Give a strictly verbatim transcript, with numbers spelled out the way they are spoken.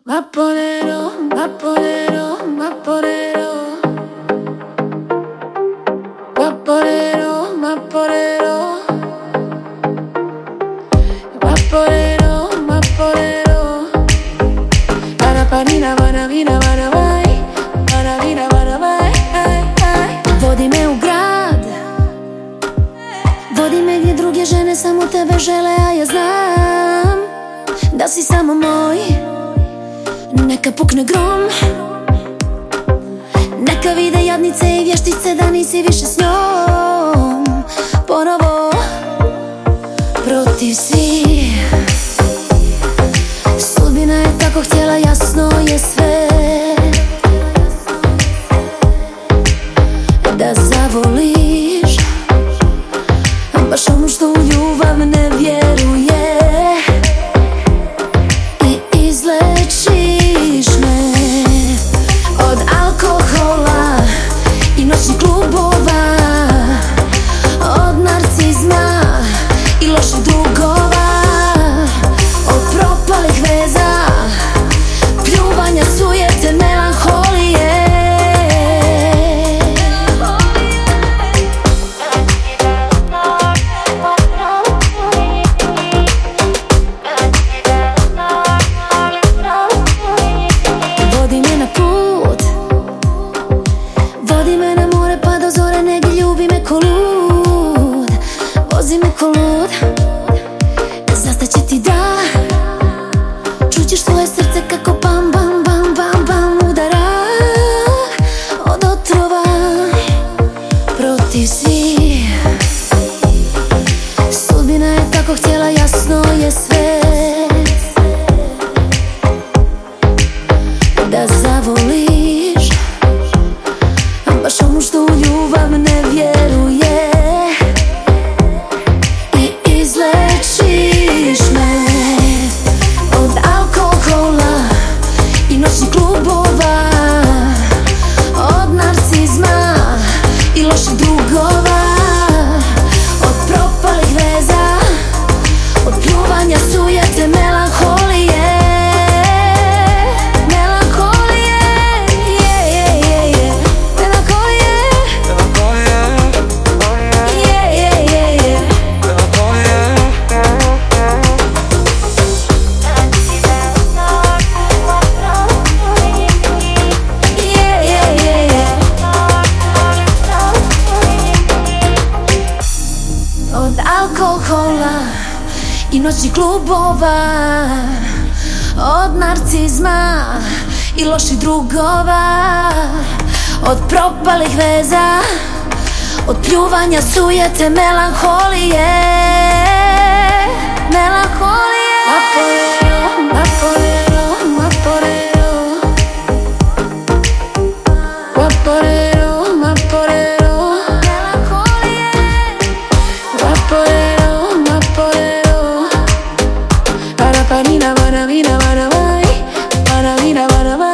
Vaporero, vaporero, vaporero. Vaporero, vaporero. Vaporero, vaporero. Para panina, vana vina, vana vai. Vana vina, vana vai. Vodi me u grad, vodi me gdje druge žene samo tebe žele, a ja znam da si samo moj. Neka pukne grom, neka vide jadnice i vještice da nisi više s njom. Ponovo protiv svih, sudbina je tako htjela, jasno je sve. Da zavoliš baš ono što u ljubav ne vjeruje i izlečiš me od alkohola i noćnih klubova, od narcizma i loših drugova, od propalih veza, pljuvanja, sujete, melanholije. Vodi me na put, vodi me na more pa do zore, negdje ljubi me ko lud, vozi me ko lud. Zastaće ti da čućeš svoje srce kako bam bam bam bam bam udara od otrova protiv svih. Sudbina je tako htjela, jasno je sve. Da zavoliš baš ono što u ljubav ne vjeruje i izlečiš me od alkohola i noćnih klubova, od narcizma i loših drugova, od propalih veza, od pljuvanja, sujete, melanholije. Od alkohola i noćnih klubova, od narcizma i loših drugova, od propalih veza, od pljuvanja, sujete, melanholije. Melanholije. Vaporero, vaporero, vaporero. Vaporero, vaporero. Melanholije. Vaporero, vaporero. Para panina, vana vina, vana vai. Vana vina, vana vai.